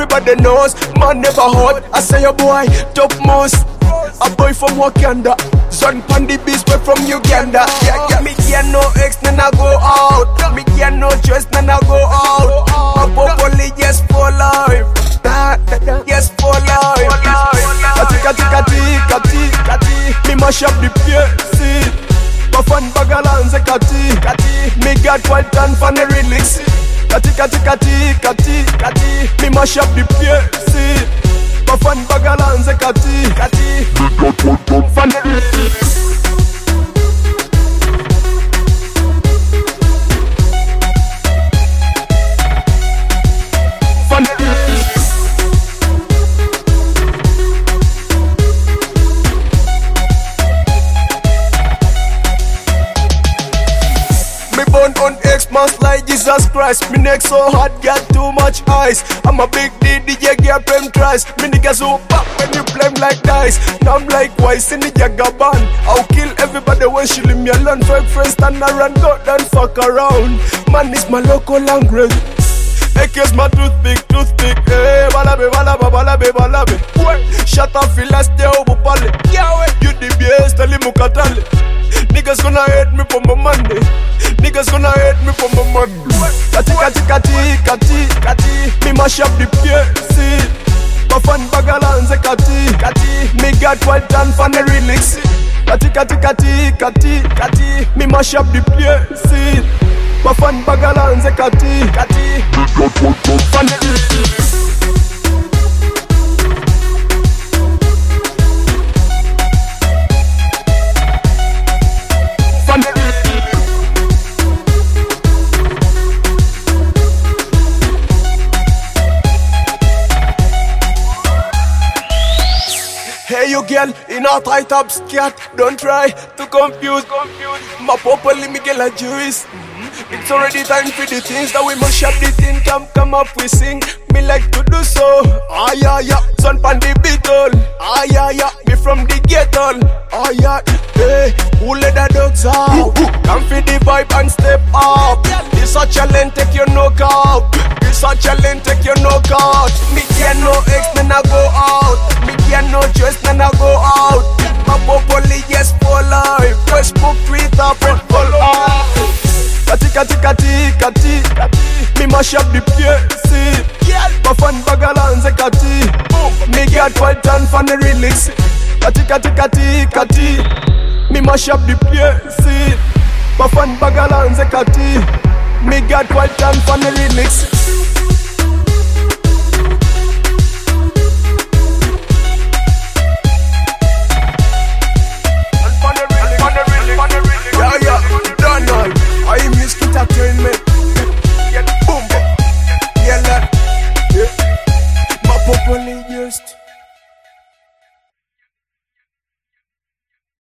everybody knows. Man never hot, I say a boy, top most. A boy from Wakanda, son Pandy Beast, way from Uganda. Yeah, me get no ex, then I go out. Me get no choice, then I go out. My popoli, yes, for life. Yes, for life. Kati, me mash up the place. Bafan bagalanze kati, me got wild and funny lyrics. Kati, me mash up the place. Bafan bagalanze kati, me got wild and funny lyrics. On X-Mas like Jesus Christ. Me neck so hot, got too much ice. I'm a big DJ, get them tries. Me niggas so pop when you play like dice. Now I'm like wise in the Jagger band. I'll kill everybody when she leave me alone. Five friends stand around, go down, fuck around. Man, it's my local language. Ekes my toothpick, eh, balabe. Shut up, feel like stay over pale. You the best, tell him mukatale. Niggas gonna hate me for my money. Niggas gonna hate me for my money. Kati, me mash up the place. Bafan bagalanze kati, me got wild and funny lyrics. Kati, me mash up the place. Bafan bagalanze kati, me got wild and funny lyrics. Hey you girl, in a tight up skirt, don't try to confuse. My popoli me girl a Jewish. It's already time for the things that we must shop the thing. Come up, we sing. Me like to do so. Ah yeah, son pan the beetle. Ah yeah, me from the ghetto. Ah yeah, hey, who let the dogs out? Come for the vibe and step up. This a challenge, take your knockout. This a challenge, take your knockout. Me get no ex, then I go out. Me get no choice, then I go out. My popoli, yes, for life. Facebook, Twitter, follow. Kati, me mash up the place. Bafan bagalanze kati, me got wild and funny lyrics. Kati, me mash up the place. Bafan bagalanze kati, me got wild and funny lyrics.